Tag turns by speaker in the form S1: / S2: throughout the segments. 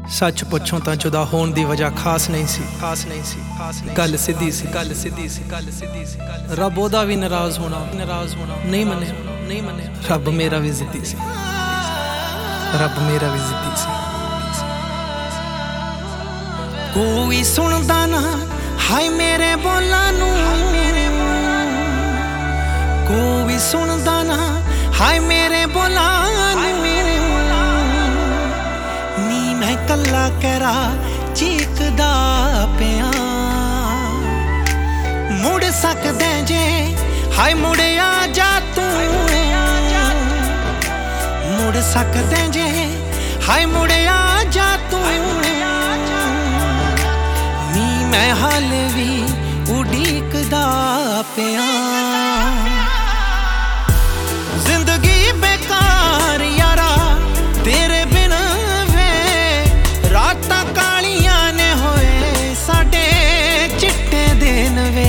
S1: सच पुछो तां जुदा होण दी वजह खास नहीं सी। गल सीधी सी। रब ओदा भी नाराज होना नहीं मने। रब मेरा भी जिद्दी सी। कोई सुनदा ना हाय मेरे बोलां नूं, कोई सुनदा ना हाय मेरे बोलां नूं। नी मैं कल्ला कहरा चीकदा पिया, मुड़ सकदे जे हाय मुड़ आ जा तू, मुड़ सकदे जे हाय मुड़ आ जा तू। नी मैं हाल भी उड़ीकदा पिया। जिंदगी बेकार यारा तेरे बिन वे, रातां कालियां ने होए साडे चिट्टे दिन वे।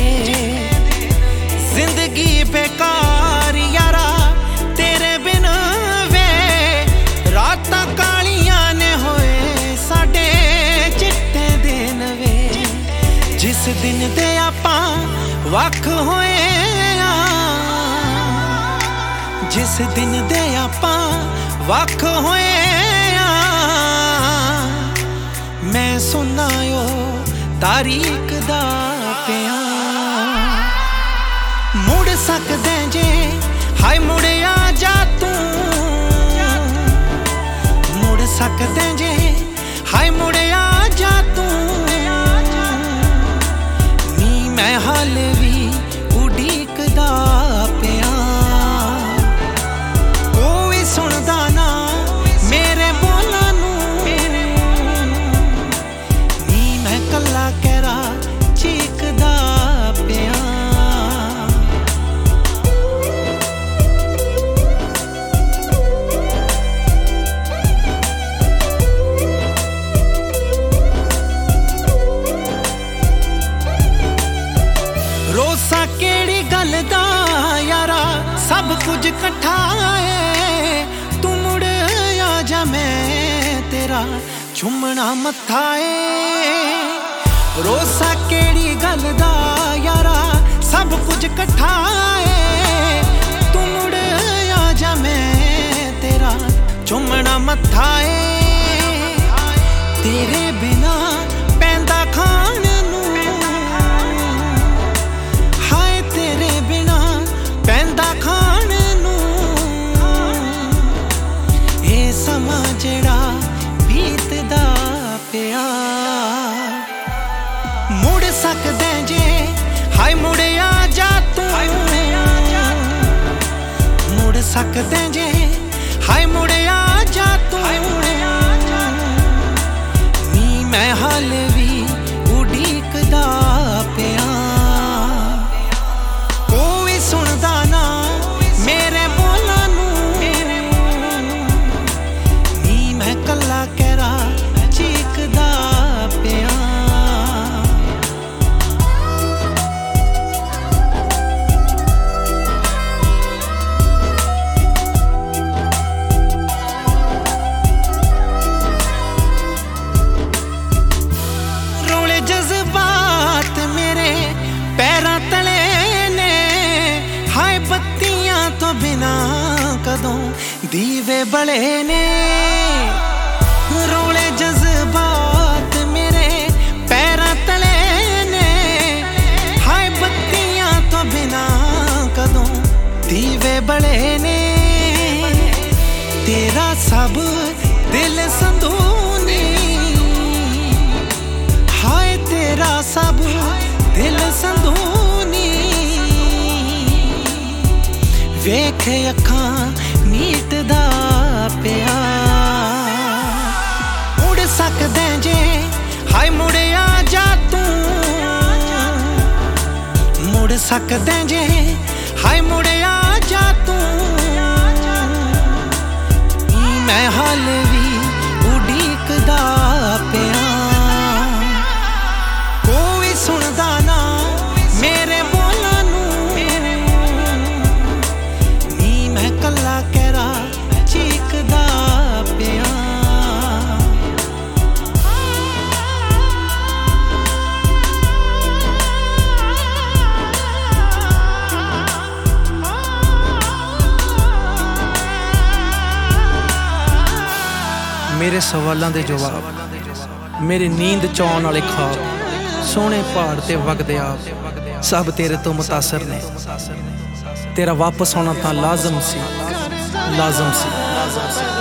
S1: जिंदगी बेकार यारा तेरे बिन वे, रातां कालियां ने होए साडे चिट्टे दिन वे। जिस दिन दे आपां वख होए, जिस दिन दे आपां वख होए, मैं सुनना ओ तारीख दा पिया। मुड़ सकदे जे हाय मुड़ आ जा तू, मुड़ सकदे जे हाय मुड़ आ जा तू। नी मैं हाल भी उड़ीकदा पिया। कोई सुनदा ना मेरे बोलां नूं, नी मैं कल्ला कहरा चीकदा पिया। रोसा केड़ी गल दा यारा सब कुछ कट्ठा है, तू मुड़ आ जा मैं तेरा चुमना मत्था है। रोसा केड़ी गल दा यारा सब कुछ कट्ठा है, तू मुड़ आ जा मैं तेरा चुमना मत्था है। तेरे बिना पैंदा खान नूं, हाय तेरे बिना पैंदा खान नूं। ये समा जेड़ा बीतदा पिया। मुड़ सकदे जे हाय मुड़ आ जा तू, मुड़ सकदे जे हाय मुड़ आ जा तू। नी मैं हाल भी उड़ीकदा पिया। कोई सुनदा ना मेरे बोलां नूं, नी मैं कल्ला कहरा चीकदा पिया। रोले जज्बात मेरे पैरां तले ने, हाय बत्तियां तो बिना कदों दीवे बले ने। रोले जज्बात मेरे पैरां तले ने, हाय बत्तियां तो बिना कदों दीवे बले ने। तेरा सब दिल संदूनी, हाय तेरा सब दिल संदूनी। वेख अखां मीटदा पिया। मुड़ सकदे जे हाय मुड़ आ जा तू, मुड़ सकदे जे हाय मुड़ आ जा तू। मैं हाल भी उड़ीकदा पिया। कोई सुनदा ना मेरे बोलां नूं, नी मैं कल्ला कहरा चीकदा पिया। ਮੇਰੇ ਸਵਾਲਾਂ ਦੇ ਜਵਾਬ, ਮੇਰੀ ਨੀਂਦ ਚਾਉਣ ਵਾਲੇ ਖਾਬ, ਸੋਹਣੇ ਪਹਾੜ ਤੇ ਵਗਦੇ ਆਪ, ਸਭ ਤੇਰੇ ਤੋਂ ਮੁਤਾਸਰ ਨੇ। ਤੇਰਾ ਵਾਪਸ ਆਉਣਾ ਤਾਂ ਲਾਜ਼ਮ ਸੀ, ਲਾਜ਼ਮ ਸੀ।